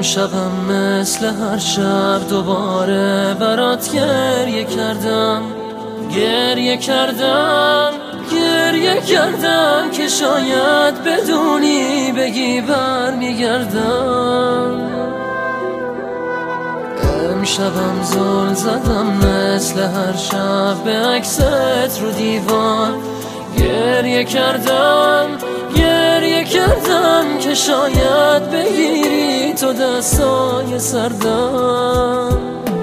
امشبم مثل هر شب دوباره برات گریه کردم، گریه کردم، گریه کردم که شاید بدونی بگی برمیگردم. امشبم زل زدم مثل هر شب به عکست رو دیوار، گریه کردم، گریه کردم که شاید بگیری تو دستای سردم.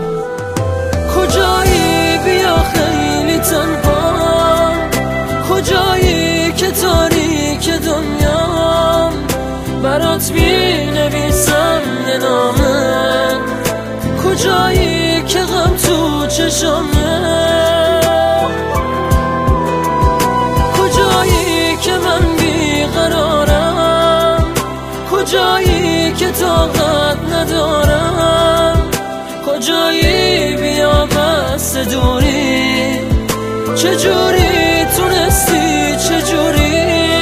کجایی بیا خیلی تنها، کجایی که تاریک دنیام، برات می نویسم یه نامه. کجایی که غم تو چشمه، کجایی که من بیقرارم، کجایی که طاقت ندارم، کجایی بیا بس دوری، چجوری تونستی چجوری.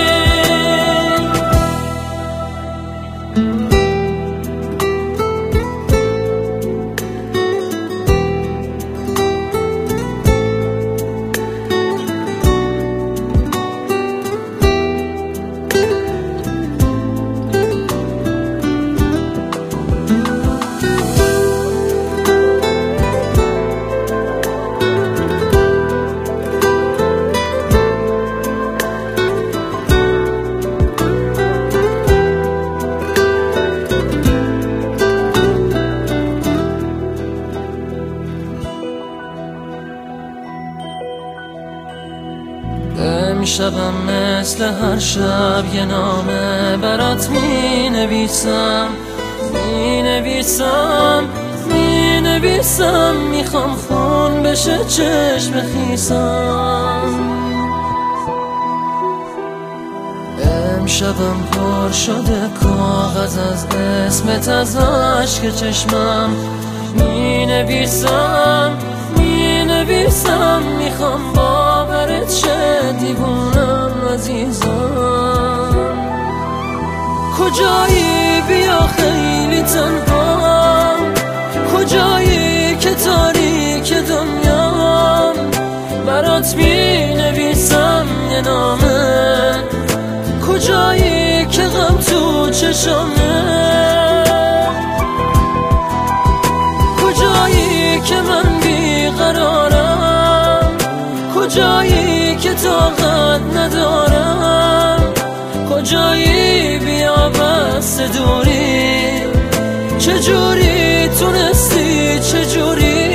امشبم مثل هر شب یه نامه برات می نویسم، می نویسم، می نویسم، میخوام خون بشه چشم خیسم. امشبم پر شده کاغذ از اسمت، از عشق چشمم می نویسم، می نویسم، میخوام باورت شه دیوونم عزیزم. کجایی بیا خیلی تنها، کجایی که تاریک دنیام، برات می نویسم یه نامه. کجایی که غم تو چشمه، کجایی که من بیقرارم، کجایی که طاقت ندارم، کجایی بیا بس دوری، چجوری تونستی چجوری.